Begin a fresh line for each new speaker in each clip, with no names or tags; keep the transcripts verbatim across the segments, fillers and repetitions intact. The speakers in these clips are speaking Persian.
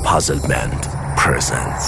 Puzzle Band presents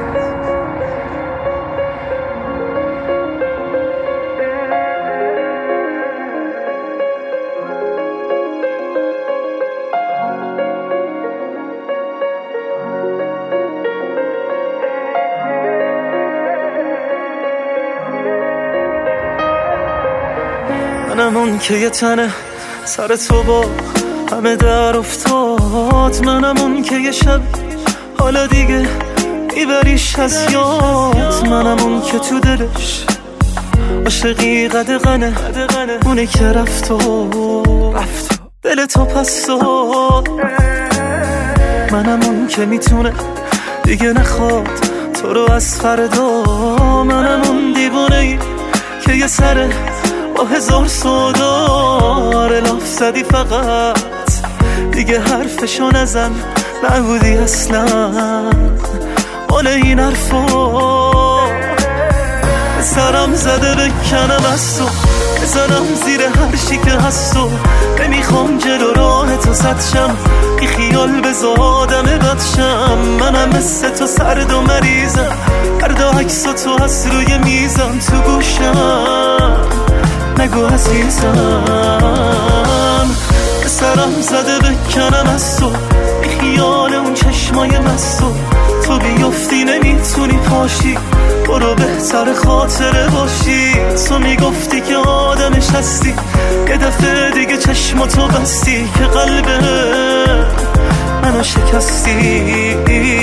منم اون که یه تنه سر تو با همه در افتاد، منم اون که یه شب حالا دیگه میبریش از یاد، منم اون که تو دلش عاشقی قدغنه، اونه که رفت و رفت دل تو پس داد، منم اون که میتونه دیگه نخواد تو رو از فردا، منم اون دیوانه‌ای که یه سره با هزار سودار لاف زدی فقط دیگه حرفشو نزن، نبودی اصلا مال این حرفا، سرم زده بکنم از تو بزنم زیر هر چی که هست و نمیخوام جلو راه تو صد شم، بی خیال بذار آدم بدشم، منم مثل تو سرد و مریضم، هر عکس تو هست روی میزم تو گوشم، نگو عزیزم سرم زده بکنم از تو بی خیال اون چشمای مستو، تو بیفتی نمیتونی پاشی برو بهتر خاطره باشی، تو میگفتی که آدمش هستی یه دفعه دیگه چشماتو بستی که قلبه منو شکستی،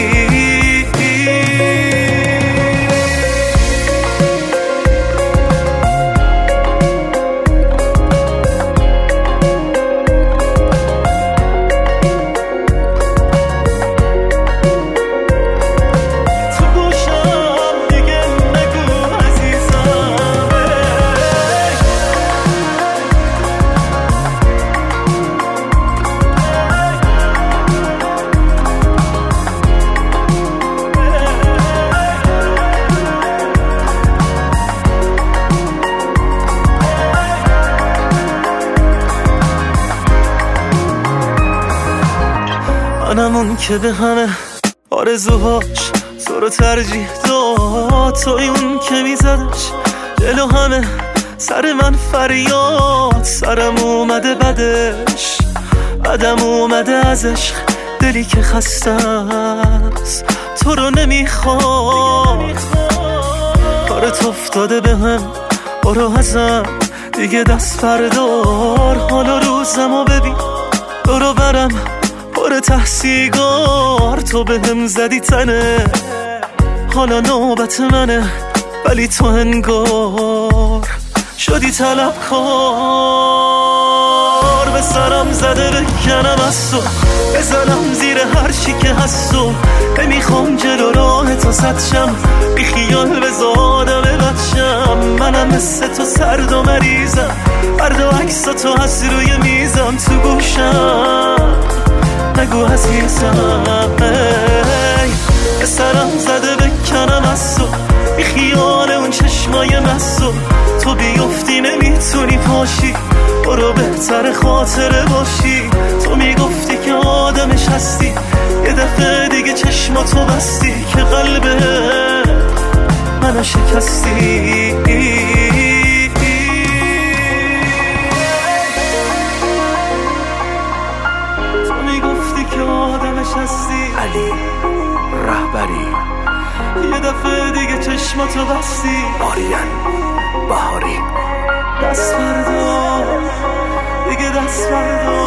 منم اون که به همه آرزوهاش تو رو ترجیح داد، توی اون که میزدش جلو همه سر من فریاد، سرم اومده بدش بدم اومده از عشق، دلی که خسته است تو رو نمیخواد، کارت افتاده به هم برو ازم دیگه دست بردار، حالا روزمو ببین برو برم پر تحصیگار، تو به هم زدی تنه حالا نوبت منه، ولی تو انگار شدی طلبکار، به سرم زده بکنم از تو بزنم زیر هر چی که هست و نمیخوام جلو راه تو صد شم، بی خیال بذار آدم بدشم، منم مثل تو سرد و مریضم، هر عکس تو هست روی میزم تو گوشم، نگو عزیزم ای سرم زده بکنم از تو بی خیال اون چشمای مستو، تو بیفتی نمیتونی پاشی برو بهتر خاطره باشی، تو میگفتی که آدمش هستی یه دفعه دیگه چشماتو بستی که قلبه منو شکستی،
علی رهبری
یه دفعه دیگه چشماتو بستی،
آریان بهاری
دست بردار دیگه دست بردار.